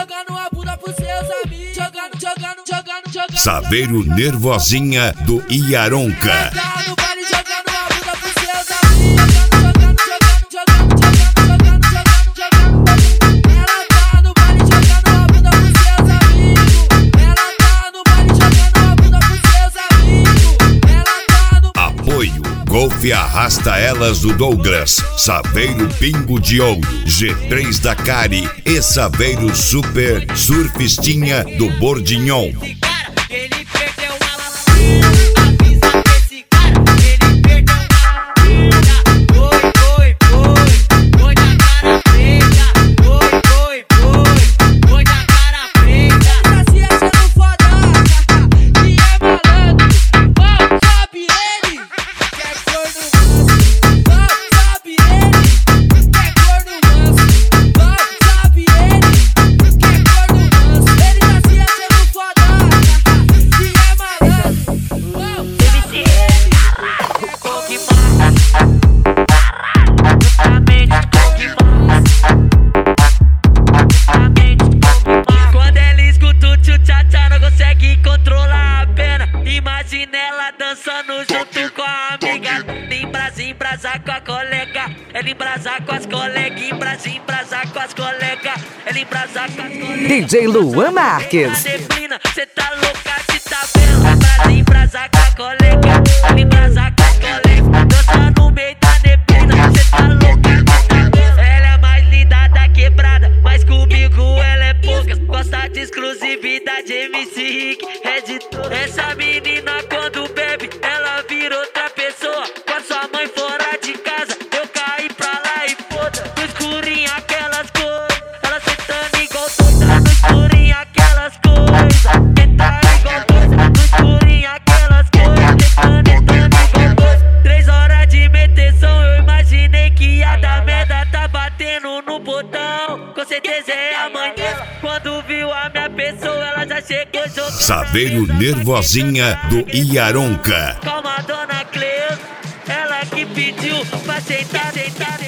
jogando a bunda pros seus amigos. Jogando. Saveiro Nervosinha do Iaronca. Tá no baile jogando a bunda pros seus amigos. Ela tá no baile jogando a bunda pros seus amigos. Ela tá no baile jogando a bunda pros seus amigos. Ela tá no... Apoio Golfe Arrasta Elas do Douglas, Saveiro Pingo de Ouro, G3 da Cari e Saveiro Super Surfistinha do Bordignon. Ele perdeu uma lamina, avisa esse cara, ele perdeu uma lamina. Foi da cara preta, foi da cara preta. Tá se achando foda, que é malandro, sabe ele, que é corno manso, sabe ele, que é corno manso, sabe ele, que é corno manso. Ele tá se achando foda, que é malandro, sabe ele, Coque mais, quando ela escuta o tchu-tchá-tchá, não consegue controlar a pena. Imagina ela dançando junto com a amiga. Embrasa com a colega. Ela embrasa com as colegas. Embrasa com as colegas. Ela embrasa com as colegas. DJ Luan Marques. Neblina, cê tá louca de tabela. Embrasa com a colega. Ela embrasa com as colegas. Dança no meio da neblina, cê tá louca de tabela. Ela é mais linda da quebrada, mas comigo ela é pouca. Gosta de exclusividade, MC Rick, editor. Essa menina quando bebe, ela vira outra pessoa. Com a sua mãe fora de casa, eu caí pra lá e foda. No escurinho aquelas coisas, ela sentando igual doida. No escurinho aquelas coisas, sentando igual doida. No escurinho aquelas coisas, sentando igual doida. 3 horas de meteção, eu imaginei que ia dar merda. Tá batendo no botão, com certeza é a mãe dela. Quando viu a minha pessoa, ela já chegou jogando. Saveiro Nervosinha do Iaronca. Calma, dona Cleusa, ela que pediu pra sentar.